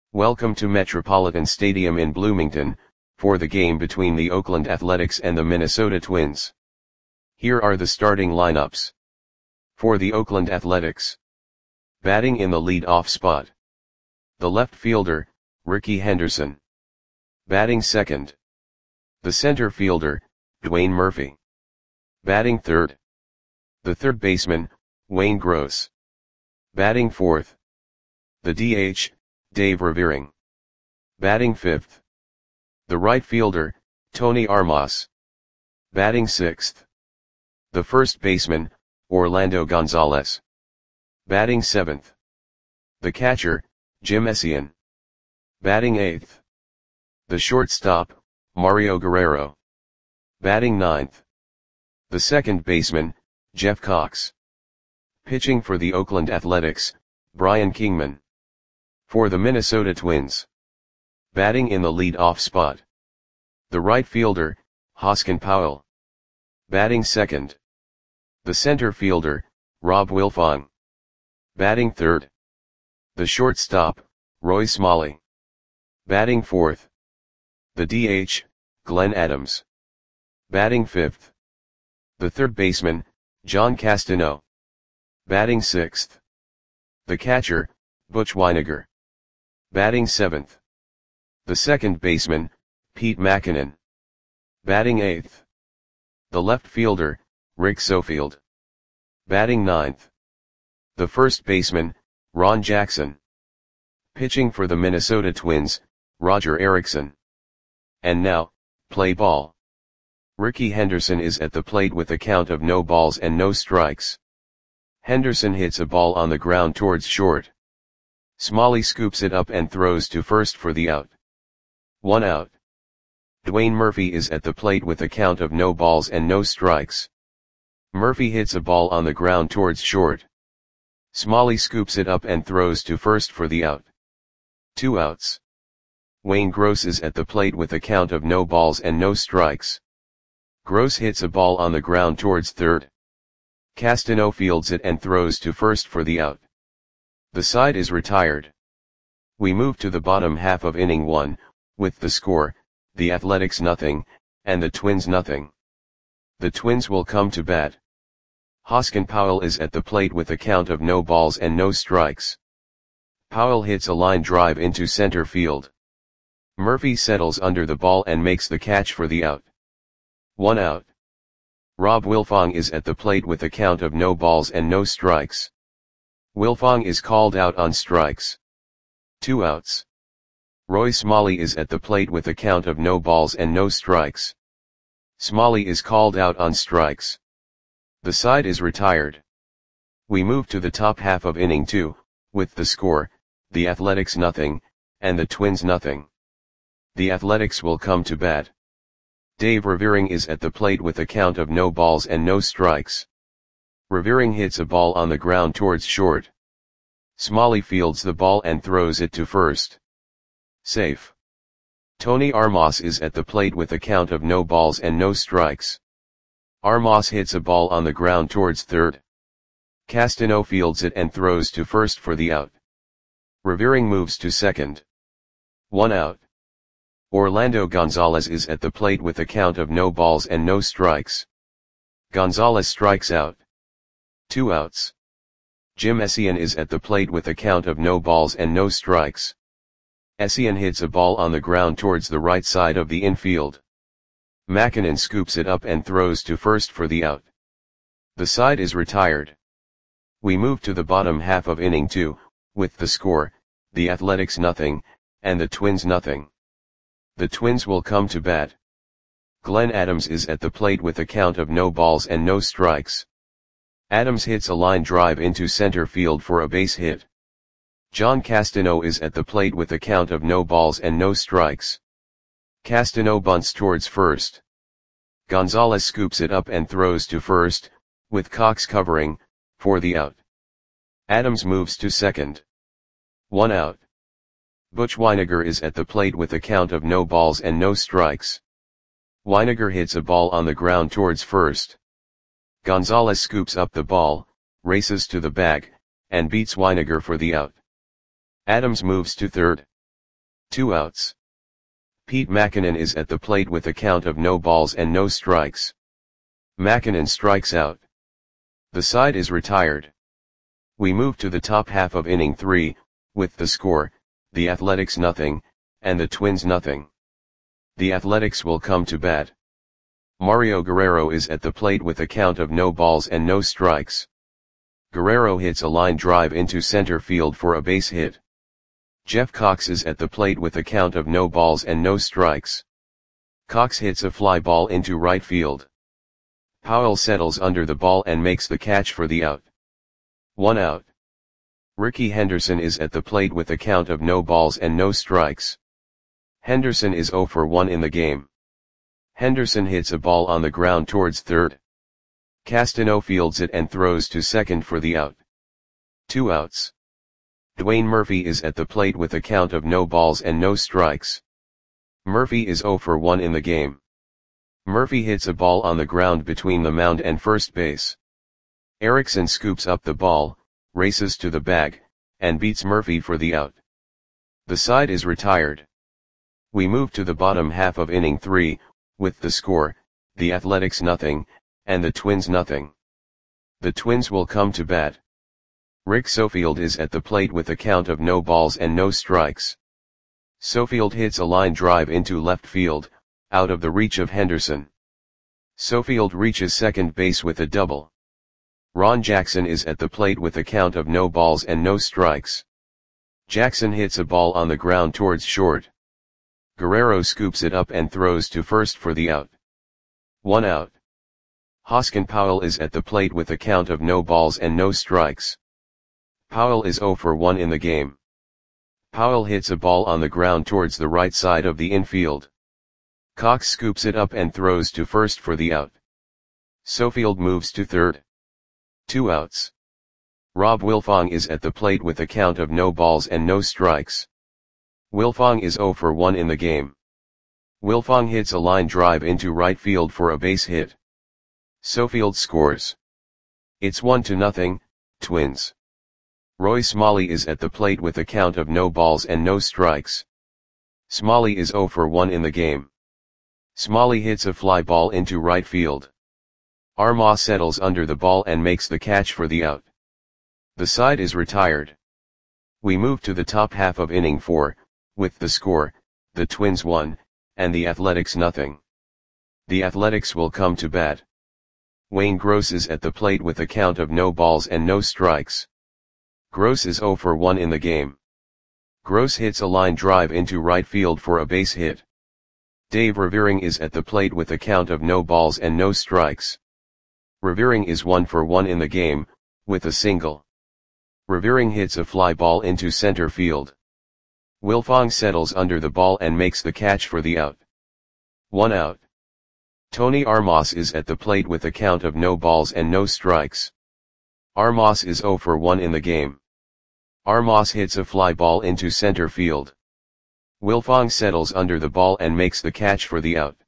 Welcome to Metropolitan Stadium in Bloomington, for the game between the Oakland Athletics and the Minnesota Twins. Here are the starting lineups. For the Oakland Athletics. Batting in the lead-off spot. The left fielder, Rickey Henderson. Batting second. The center fielder, Dwayne Murphy. Batting third. The third baseman, Wayne Gross. Batting fourth. The DH, Dave Revering. Batting fifth. The right fielder, Tony Armas. Batting sixth. The first baseman, Orlando Gonzalez. Batting seventh. The catcher, Jim Essien. Batting eighth. The shortstop, Mario Guerrero. Batting ninth. The second baseman, Jeff Cox. Pitching for the Oakland Athletics, Brian Kingman. For the Minnesota Twins. Batting in the lead-off spot. The right fielder, Hoskin Powell. Batting second. The center fielder, Rob Wilfong. Batting third. The shortstop, Roy Smalley. Batting fourth. The DH, Glenn Adams. Batting fifth. The third baseman, John Castano. Batting sixth. The catcher, Butch Wynegar. Batting seventh. The second baseman, Pete Mackinnon. Batting eighth. The left fielder, Rick Sofield. Batting ninth. The first baseman, Ron Jackson. Pitching for the Minnesota Twins, Roger Erickson. And now, play ball. Rickey Henderson is at the plate with a count of no balls and no strikes. Henderson hits a ball on the ground towards short. Smalley scoops it up and throws to first for the out. 1 out. Dwayne Murphy is at the plate with a count of no balls and no strikes. Murphy hits a ball on the ground towards short. Smalley scoops it up and throws to first for the out. 2 outs. Wayne Gross is at the plate with a count of no balls and no strikes. Gross hits a ball on the ground towards third. Castano fields it and throws to first for the out. The side is retired. We move to the bottom half of inning 1, with the score, the Athletics nothing, and the Twins nothing. The Twins will come to bat. Hoskin Powell is at the plate with a count of no balls and no strikes. Powell hits a line drive into center field. Murphy settles under the ball and makes the catch for the out. 1 out. Rob Wilfong is at the plate with a count of no balls and no strikes. Wilfong is called out on strikes. 2 outs. Roy Smalley is at the plate with a count of no balls and no strikes. Smalley is called out on strikes. The side is retired. We move to the top half of inning 2, with the score, the Athletics nothing, and the Twins nothing. The Athletics will come to bat. Dave Revering is at the plate with a count of no balls and no strikes. Revering hits a ball on the ground towards short. Smalley fields the ball and throws it to first. Safe. Tony Armas is at the plate with a count of no balls and no strikes. Armas hits a ball on the ground towards third. Castano fields it and throws to first for the out. Revering moves to second. 1 out. Orlando Gonzalez is at the plate with a count of no balls and no strikes. Gonzalez strikes out. 2 outs. Jim Essien is at the plate with a count of no balls and no strikes. Essien hits a ball on the ground towards the right side of the infield. Mackinnon scoops it up and throws to first for the out. The side is retired. We move to the bottom half of inning 2, with the score, the Athletics nothing, and the Twins nothing. The Twins will come to bat. Glenn Adams is at the plate with a count of no balls and no strikes. Adams hits a line drive into center field for a base hit. John Castano is at the plate with a count of no balls and no strikes. Castano bunts towards first. Gonzalez scoops it up and throws to first, with Cox covering, for the out. Adams moves to second. 1 out. Butch Wynegar is at the plate with a count of no balls and no strikes. Wynegar hits a ball on the ground towards first. Gonzalez scoops up the ball, races to the bag, and beats Wynegar for the out. Adams moves to third. 2 outs. Pete Mackinnon is at the plate with a count of no balls and no strikes. Mackinnon strikes out. The side is retired. We move to the top half of inning 3, with the score, the Athletics nothing, and the Twins nothing. The Athletics will come to bat. Mario Guerrero is at the plate with a count of no balls and no strikes. Guerrero hits a line drive into center field for a base hit. Jeff Cox is at the plate with a count of no balls and no strikes. Cox hits a fly ball into right field. Powell settles under the ball and makes the catch for the out. 1 out. Rickey Henderson is at the plate with a count of no balls and no strikes. Henderson is 0 for 1 in the game. Henderson hits a ball on the ground towards third. Castano fields it and throws to second for the out. 2 outs. Dwayne Murphy is at the plate with a count of no balls and no strikes. Murphy is 0 for 1 in the game. Murphy hits a ball on the ground between the mound and first base. Erickson scoops up the ball, races to the bag, and beats Murphy for the out. The side is retired. We move to the bottom half of inning 3, with the score, the Athletics nothing, and the Twins nothing. The Twins will come to bat. Rick Sofield is at the plate with a count of no balls and no strikes. Sofield hits a line drive into left field, out of the reach of Henderson. Sofield reaches second base with a double. Ron Jackson is at the plate with a count of no balls and no strikes. Jackson hits a ball on the ground towards short. Guerrero scoops it up and throws to first for the out. 1 out. Hoskin Powell is at the plate with a count of no balls and no strikes. Powell is 0 for 1 in the game. Powell hits a ball on the ground towards the right side of the infield. Cox scoops it up and throws to first for the out. Sofield moves to third. 2 outs. Rob Wilfong is at the plate with a count of no balls and no strikes. Wilfong is 0 for 1 in the game. Wilfong hits a line drive into right field for a base hit. Sofield scores. It's 1-0, Twins. Roy Smalley is at the plate with a count of no balls and no strikes. Smalley is 0 for 1 in the game. Smalley hits a fly ball into right field. Armah settles under the ball and makes the catch for the out. The side is retired. We move to the top half of inning 4, with the score, the Twins 1, and the Athletics nothing. The Athletics will come to bat. Wayne Gross is at the plate with a count of no balls and no strikes. Gross is 0 for 1 in the game. Gross hits a line drive into right field for a base hit. Dave Revering is at the plate with a count of no balls and no strikes. Revering is 1 for 1 in the game, with a single. Revering hits a fly ball into center field. Wilfong settles under the ball and makes the catch for the out. 1 out. Tony Armas is at the plate with a count of no balls and no strikes. Armas is 0 for 1 in the game. Armas hits a fly ball into center field. Wilfong settles under the ball and makes the catch for the out.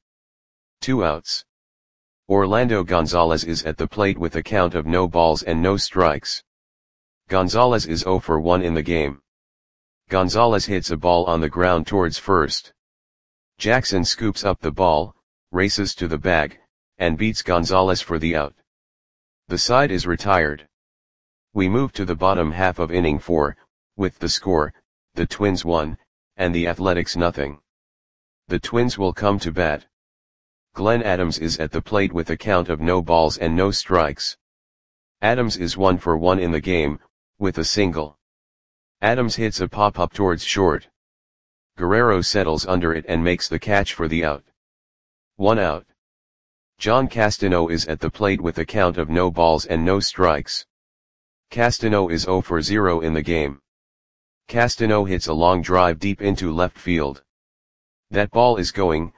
2 outs. Orlando Gonzalez is at the plate with a count of no balls and no strikes. Gonzalez is 0 for 1 in the game. Gonzalez hits a ball on the ground towards first. Jackson scoops up the ball, races to the bag, and beats Gonzalez for the out. The side is retired. We move to the bottom half of inning 4, with the score, the Twins 1, and the Athletics nothing. The Twins will come to bat. Glenn Adams is at the plate with a count of no balls and no strikes. Adams is 1 for 1 in the game, with a single. Adams hits a pop-up towards short. Guerrero settles under it and makes the catch for the out. 1 out. John Castano is at the plate with a count of no balls and no strikes. Castano is 0 for 0 in the game. Castano hits a long drive deep into left field. That ball is gone.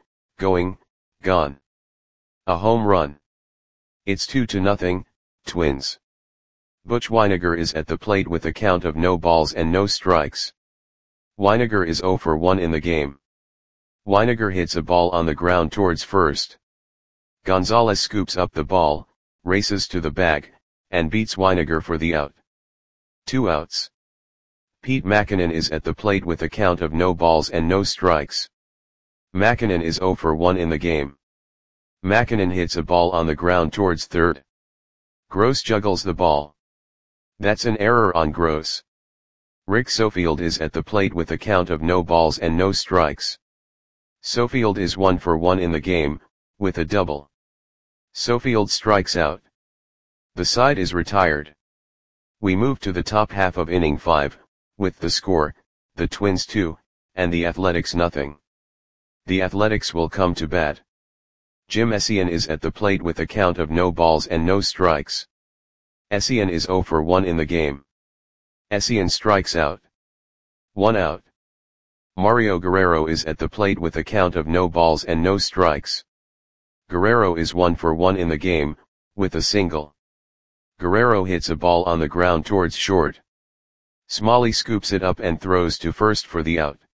A home run. It's 2-0, Twins. Butch Weiniger is at the plate with a count of no balls and no strikes. Weiniger is 0 for 1 in the game. Weiniger hits a ball on the ground towards first. Gonzalez scoops up the ball, races to the bag, and beats Weiniger for the out. 2 outs. Pete Mackinnon is at the plate with a count of no balls and no strikes. Mackinnon is 0 for 1 in the game. Mackinnon hits a ball on the ground towards third. Gross juggles the ball. That's an error on Gross. Rick Sofield is at the plate with a count of no balls and no strikes. Sofield is 1 for 1 in the game, with a double. Sofield strikes out. The side is retired. We move to the top half of inning 5, with the score, the Twins 2, and the Athletics nothing. The Athletics will come to bat. Jim Essien is at the plate with a count of no balls and no strikes. Essien is 0 for 1 in the game. Essien strikes out. 1 out. Mario Guerrero is at the plate with a count of no balls and no strikes. Guerrero is 1 for 1 in the game, with a single. Guerrero hits a ball on the ground towards short. Smalley scoops it up and throws to first for the out.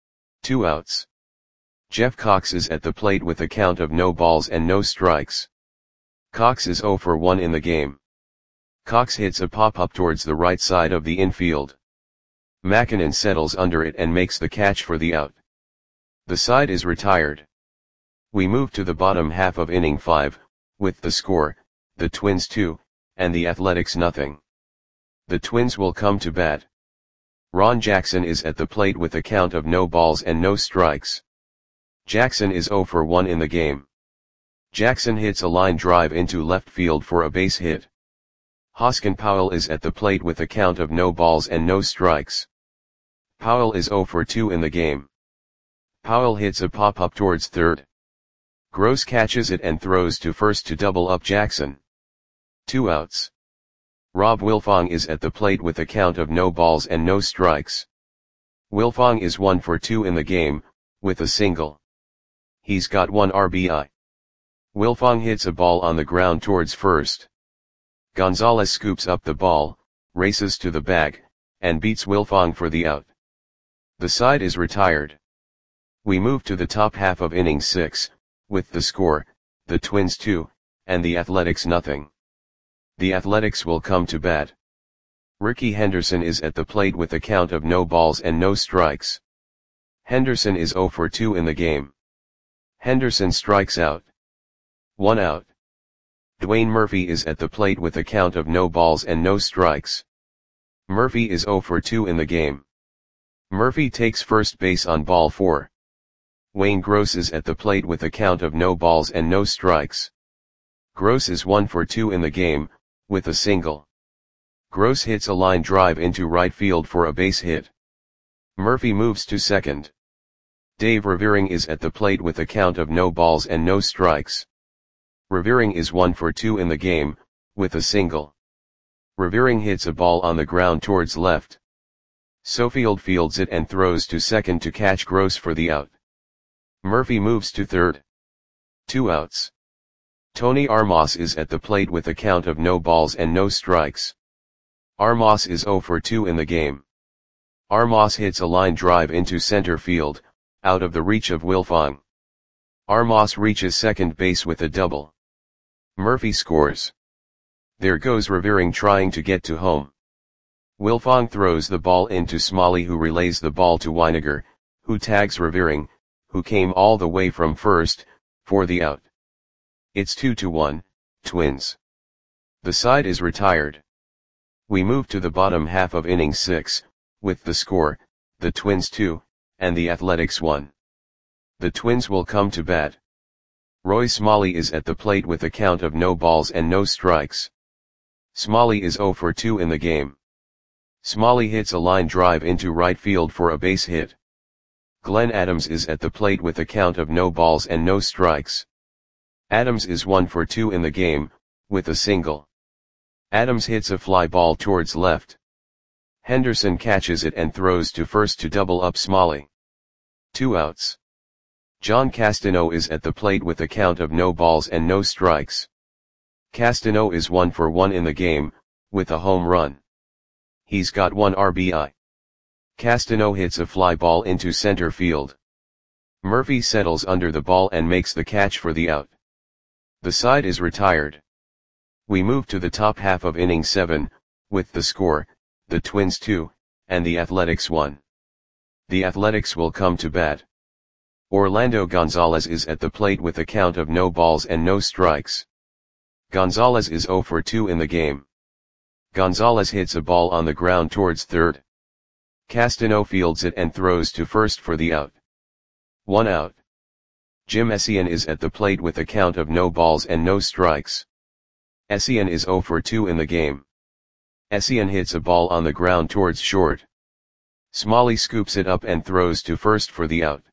2 outs. Jeff Cox is at the plate with a count of no balls and no strikes. Cox is 0 for 1 in the game. Cox hits a pop-up towards the right side of the infield. Mackinnon settles under it and makes the catch for the out. The side is retired. We move to the bottom half of inning 5, with the score, the Twins 2, and the Athletics nothing. The Twins will come to bat. Ron Jackson is at the plate with a count of no balls and no strikes. Jackson is 0 for 1 in the game. Jackson hits a line drive into left field for a base hit. Hoskin Powell is at the plate with a count of no balls and no strikes. Powell is 0 for 2 in the game. Powell hits a pop-up towards third. Gross catches it and throws to first to double up Jackson. 2 outs. Rob Wilfong is at the plate with a count of no balls and no strikes. Wilfong is 1 for 2 in the game, with a single. He's got 1 RBI. Wilfong hits a ball on the ground towards first. Gonzalez scoops up the ball, races to the bag, and beats Wilfong for the out. The side is retired. We move to the top half of inning 6, with the score, the Twins 2, and the Athletics nothing. The Athletics will come to bat. Ricky Henderson is at the plate with a count of no balls and no strikes. Henderson is 0 for 2 in the game. Henderson strikes out. 1 out. Dwayne Murphy is at the plate with a count of no balls and no strikes. Murphy is 0 for 2 in the game. Murphy takes first base on ball 4. Wayne Gross is at the plate with a count of no balls and no strikes. Gross is 1 for 2 in the game, with a single. Gross hits a line drive into right field for a base hit. Murphy moves to second. Dave Revering is at the plate with a count of no balls and no strikes. Revering is 1 for 2 in the game, with a single. Revering hits a ball on the ground towards left. Sofield fields it and throws to second to catch Gross for the out. Murphy moves to third. 2 outs. Tony Armas is at the plate with a count of no balls and no strikes. Armas is 0 for 2 in the game. Armas hits a line drive into center field, out of the reach of Wilfong. Armas reaches second base with a double. Murphy scores. There goes Revering trying to get to home. Wilfong throws the ball into Smalley, who relays the ball to Weiniger, who tags Revering, who came all the way from first, for the out. It's 2-1, Twins. The side is retired. We move to the bottom half of inning 6, with the score, the Twins 2, and the Athletics 1. The Twins will come to bat. Roy Smalley is at the plate with a count of no balls and no strikes. Smalley is 0 for 2 in the game. Smalley hits a line drive into right field for a base hit. Glenn Adams is at the plate with a count of no balls and no strikes. Adams is 1 for 2 in the game, with a single. Adams hits a fly ball towards left. Henderson catches it and throws to first to double up Smalley. 2 outs. John Castano is at the plate with a count of no balls and no strikes. Castano is 1 for 1 in the game, with a home run. He's got 1 RBI. Castano hits a fly ball into center field. Murphy settles under the ball and makes the catch for the out. The side is retired. We move to the top half of inning 7, with the score, the Twins 2, and the Athletics 1. The Athletics will come to bat. Orlando Gonzalez is at the plate with a count of no balls and no strikes. Gonzalez is 0 for 2 in the game. Gonzalez hits a ball on the ground towards third. Castano fields it and throws to first for the out. 1 out. Jim Essien is at the plate with a count of no balls and no strikes. Essien is 0 for 2 in the game. Essien hits a ball on the ground towards short. Smalley scoops it up and throws to first for the out.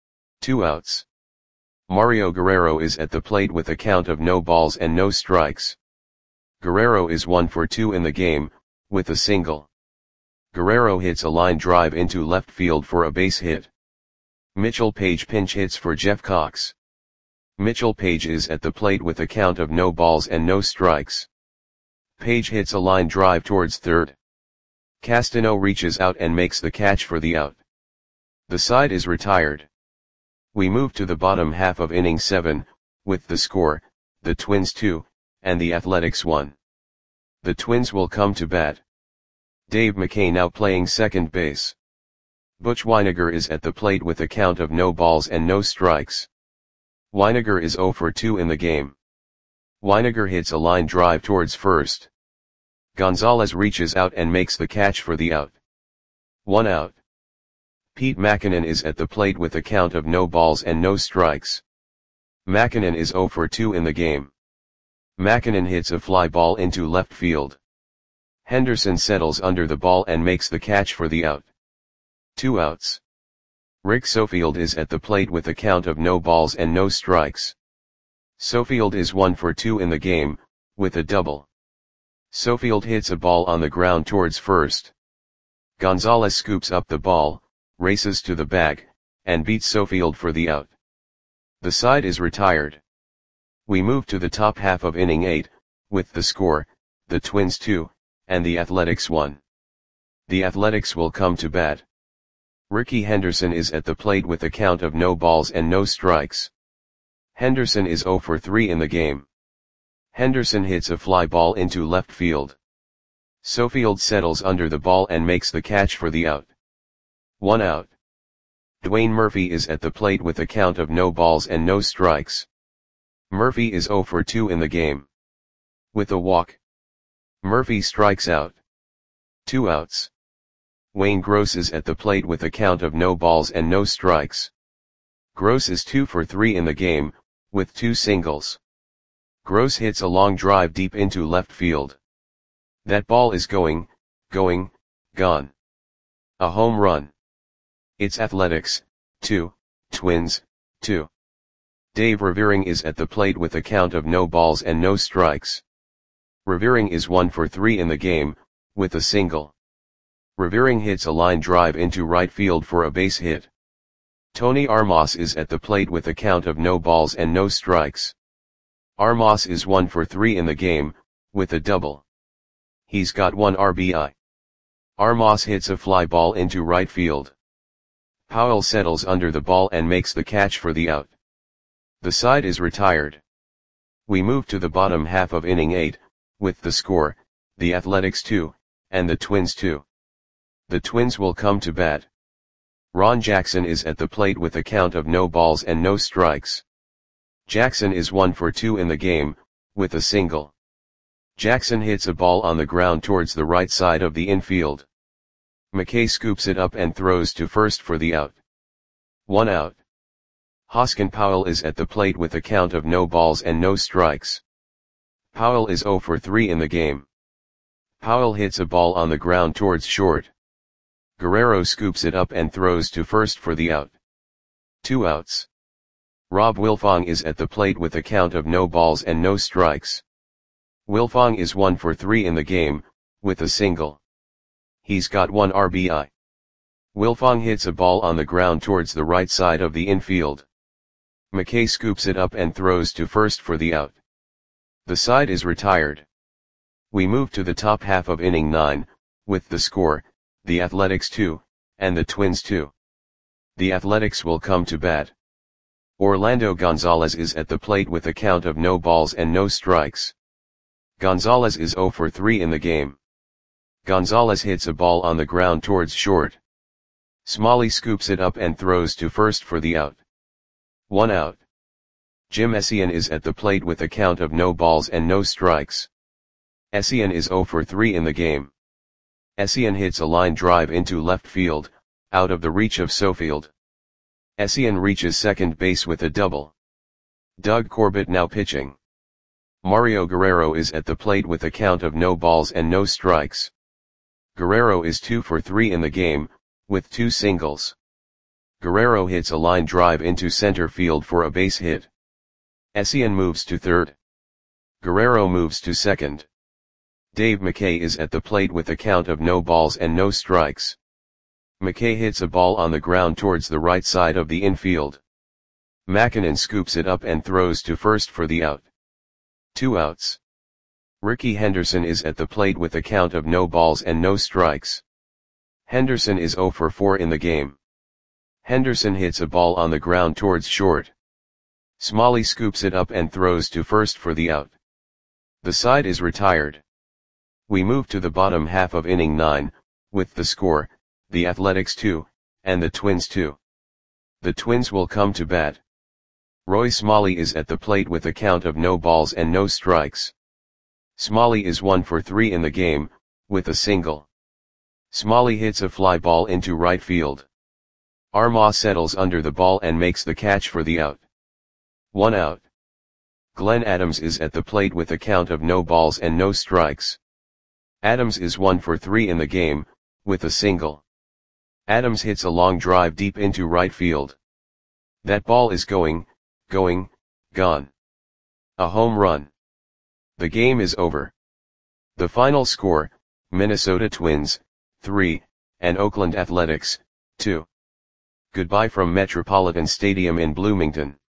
2 outs. Mario Guerrero is at the plate with a count of no balls and no strikes. Guerrero is 1 for 2 in the game, with a single. Guerrero hits a line drive into left field for a base hit. Mitchell Page pinch hits for Jeff Cox. Mitchell Page is at the plate with a count of no balls and no strikes. Page hits a line drive towards third. Castano reaches out and makes the catch for the out. The side is retired. We move to the bottom half of inning 7, with the score, the Twins 2, and the Athletics 1. The Twins will come to bat. Dave McKay now playing second base. Butch Wynegar is at the plate with a count of no balls and no strikes. Wynegar is 0 for 2 in the game. Wynegar hits a line drive towards first. Gonzalez reaches out and makes the catch for the out. 1 out. Pete Mackinnon is at the plate with a count of no balls and no strikes. Mackinnon is 0 for 2 in the game. Mackinnon hits a fly ball into left field. Henderson settles under the ball and makes the catch for the out. 2 outs. Rick Sofield is at the plate with a count of no balls and no strikes. Sofield is 1 for 2 in the game, with a double. Sofield hits a ball on the ground towards first. Gonzalez scoops up the ball, races to the bag, and beats Sofield for the out. The side is retired. We move to the top half of inning 8, with the score, the Twins 2, and the Athletics 1. The Athletics will come to bat. Ricky Henderson is at the plate with a count of no balls and no strikes. Henderson is 0 for 3 in the game. Henderson hits a fly ball into left field. Sofield settles under the ball and makes the catch for the out. 1 out. Dwayne Murphy is at the plate with a count of no balls and no strikes. Murphy is 0 for 2 in the game. With a walk. Murphy strikes out. 2 outs. Wayne Gross is at the plate with a count of no balls and no strikes. Gross is 2 for 3 in the game, with 2 singles. Gross hits a long drive deep into left field. That ball is gone. A home run. It's Athletics, 2, Twins, 2. Dave Revering is at the plate with a count of no balls and no strikes. Revering is 1 for 3 in the game, with a single. Revering hits a line drive into right field for a base hit. Tony Armas is at the plate with a count of no balls and no strikes. Armas is 1 for 3 in the game, with a double. He's got 1 RBI. Armas hits a fly ball into right field. Powell settles under the ball and makes the catch for the out. The side is retired. We move to the bottom half of inning 8, with the score, the Athletics 2, and the Twins 2. The Twins will come to bat. Ron Jackson is at the plate with a count of no balls and no strikes. Jackson is 1 for 2 in the game, with a single. Jackson hits a ball on the ground towards the right side of the infield. McKay scoops it up and throws to first for the out. 1 out. Hoskin Powell is at the plate with a count of no balls and no strikes. Powell is 0 for 3 in the game. Powell hits a ball on the ground towards short. Guerrero scoops it up and throws to first for the out. 2 outs. Rob Wilfong is at the plate with a count of no balls and no strikes. Wilfong is 1 for 3 in the game, with a single. He's got 1 RBI. Wilfong hits a ball on the ground towards the right side of the infield. McKay scoops it up and throws to first for the out. The side is retired. We move to the top half of inning 9, with the score, the Athletics 2, and the Twins 2. The Athletics will come to bat. Orlando Gonzalez is at the plate with a count of no balls and no strikes. Gonzalez is 0 for 3 in the game. Gonzalez hits a ball on the ground towards short. Smalley scoops it up and throws to first for the out. 1 out. Jim Essien is at the plate with a count of no balls and no strikes. Essien is 0 for 3 in the game. Essien hits a line drive into left field, out of the reach of Sofield. Essien reaches second base with a double. Doug Corbett now pitching. Mario Guerrero is at the plate with a count of no balls and no strikes. Guerrero is 2 for 3 in the game, with 2 singles. Guerrero hits a line drive into center field for a base hit. Essien moves to third. Guerrero moves to second. Dave McKay is at the plate with a count of no balls and no strikes. McKay hits a ball on the ground towards the right side of the infield. Mackinnon scoops it up and throws to first for the out. 2 outs. Rickey Henderson is at the plate with a count of no balls and no strikes. Henderson is 0 for 4 in the game. Henderson hits a ball on the ground towards short. Smalley scoops it up and throws to first for the out. The side is retired. We move to the bottom half of inning 9, with the score, the Athletics 2, and the Twins 2. The Twins will come to bat. Roy Smalley is at the plate with a count of no balls and no strikes. Smalley is 1 for 3 in the game, with a single. Smalley hits a fly ball into right field. Armah settles under the ball and makes the catch for the out. 1 out. Glenn Adams is at the plate with a count of no balls and no strikes. Adams is 1 for 3 in the game, with a single. Adams hits a long drive deep into right field. That ball is gone. A home run. The game is over. The final score, Minnesota Twins, 3, and Oakland Athletics, 2. Goodbye from Metropolitan Stadium in Bloomington.